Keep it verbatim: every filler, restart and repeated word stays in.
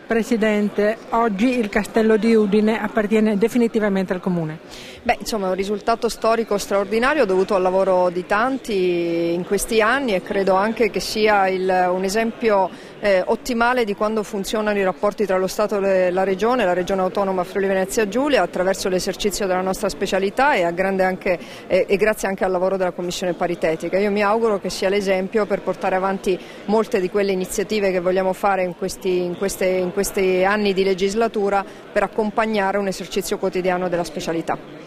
Presidente, oggi il Castello di Udine appartiene definitivamente al Comune. Beh, insomma, è un risultato storico straordinario dovuto al lavoro di tanti in questi anni e credo anche che sia il, un esempio eh, ottimale di quando funzionano i rapporti tra lo Stato e la Regione, la Regione Autonoma Friuli Venezia Giulia, attraverso l'esercizio della nostra specialità e, a grande anche, eh, e grazie anche al lavoro della Commissione paritetica. Io mi auguro che sia l'esempio per portare avanti molte di quelle iniziative che vogliamo fare in questi, in queste, in questi anni di legislatura per accompagnare un esercizio quotidiano della specialità.